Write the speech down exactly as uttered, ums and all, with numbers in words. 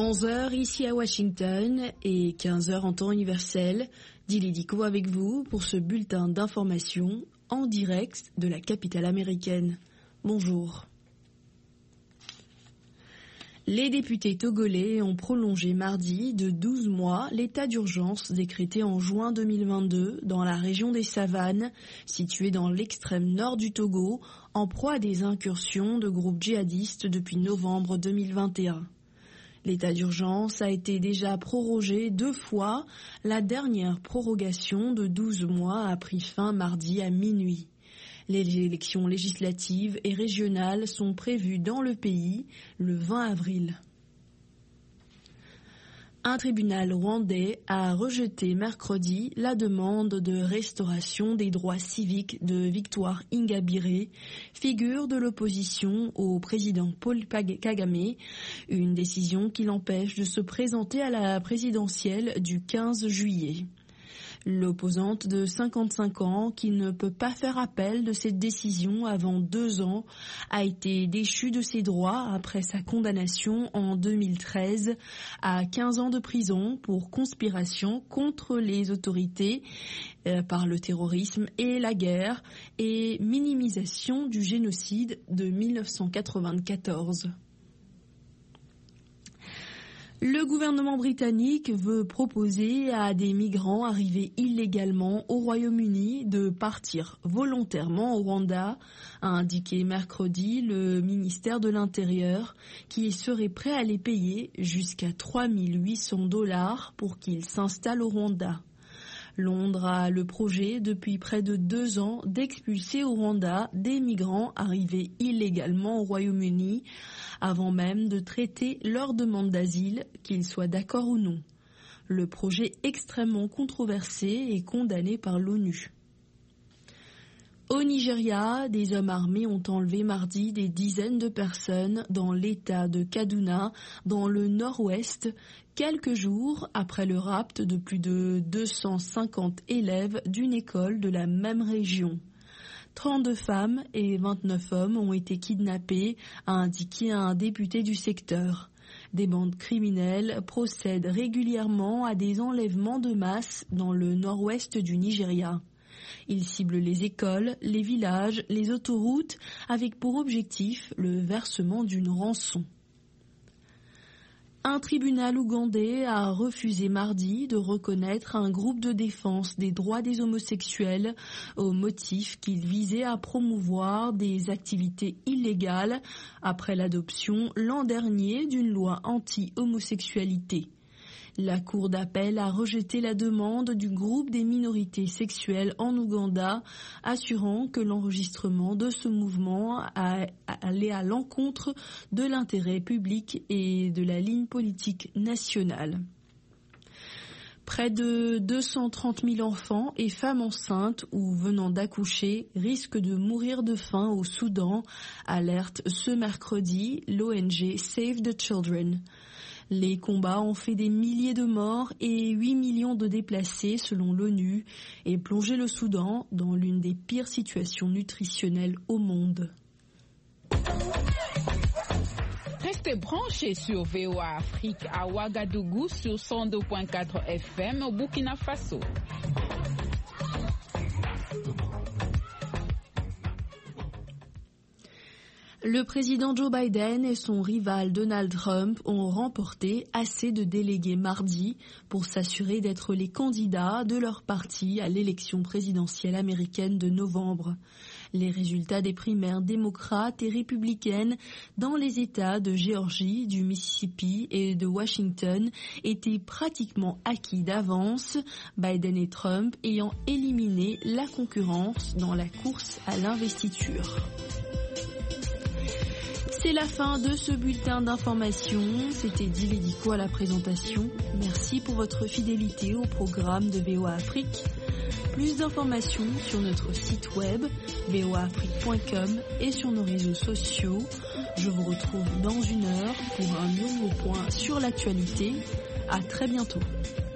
onze heures ici à Washington et quinze heures en temps universel. Dili Diko avec vous pour ce bulletin d'information en direct de la capitale américaine. Bonjour. Les députés togolais ont prolongé mardi de douze mois l'état d'urgence décrété en juin deux mille vingt-deux dans la région des Savanes, située dans l'extrême nord du Togo, en proie à des incursions de groupes djihadistes depuis novembre deux mille vingt et un. L'état d'urgence a été déjà prorogé deux fois. La dernière prorogation de douze mois a pris fin mardi à minuit. Les élections législatives et régionales sont prévues dans le pays le vingt avril. Un tribunal rwandais a rejeté mercredi la demande de restauration des droits civiques de Victoire Ingabire, figure de l'opposition au président Paul Kagame, une décision qui l'empêche de se présenter à la présidentielle du quinze juillet. L'opposante de cinquante-cinq ans, qui ne peut pas faire appel de cette décision avant deux ans, a été déchue de ses droits après sa condamnation en deux mille treize à quinze ans de prison pour conspiration contre les autorités euh, par le terrorisme et la guerre et minimisation du génocide de mille neuf cent quatre-vingt-quatorze. Le gouvernement britannique veut proposer à des migrants arrivés illégalement au Royaume-Uni de partir volontairement au Rwanda, a indiqué mercredi le ministère de l'Intérieur, qui serait prêt à les payer jusqu'à trois mille huit cents dollars pour qu'ils s'installent au Rwanda. Londres a le projet depuis près de deux ans d'expulser au Rwanda des migrants arrivés illégalement au Royaume-Uni avant même de traiter leur demande d'asile, qu'ils soient d'accord ou non. Le projet extrêmement controversé est condamné par l'ONU. Au Nigeria, des hommes armés ont enlevé mardi des dizaines de personnes dans l'état de Kaduna, dans le nord-ouest, quelques jours après le rapt de plus de deux cent cinquante élèves d'une école de la même région. trente-deux femmes et vingt-neuf hommes ont été kidnappés, a indiqué un député du secteur. Des bandes criminelles procèdent régulièrement à des enlèvements de masse dans le nord-ouest du Nigeria. Ils ciblent les écoles, les villages, les autoroutes, avec pour objectif le versement d'une rançon. Un tribunal ougandais a refusé mardi de reconnaître un groupe de défense des droits des homosexuels au motif qu'il visait à promouvoir des activités illégales après l'adoption l'an dernier d'une loi anti-homosexualité. La Cour d'appel a rejeté la demande du groupe des minorités sexuelles en Ouganda, assurant que l'enregistrement de ce mouvement allait à l'encontre de l'intérêt public et de la ligne politique nationale. Près de deux cent trente mille enfants et femmes enceintes ou venant d'accoucher risquent de mourir de faim au Soudan, alerte ce mercredi l'O N G Save the Children. Les combats ont fait des milliers de morts et huit millions de déplacés selon l'ONU et plongé le Soudan dans l'une des pires situations nutritionnelles au monde. Restez branchés sur V O A Afrique à Ouagadougou sur cent deux virgule quatre F M au Burkina Faso. Le président Joe Biden et son rival Donald Trump ont remporté assez de délégués mardi pour s'assurer d'être les candidats de leur parti à l'élection présidentielle américaine de novembre. Les résultats des primaires démocrates et républicaines dans les États de Géorgie, du Mississippi et de Washington étaient pratiquement acquis d'avance, Biden et Trump ayant éliminé la concurrence dans la course à l'investiture. C'est la fin de ce bulletin d'information. C'était Dili Diko à la présentation. Merci pour votre fidélité au programme de V O A Afrique. Plus d'informations sur notre site web v o a afrique point com et sur nos réseaux sociaux. Je vous retrouve dans une heure pour un nouveau point sur l'actualité. À très bientôt.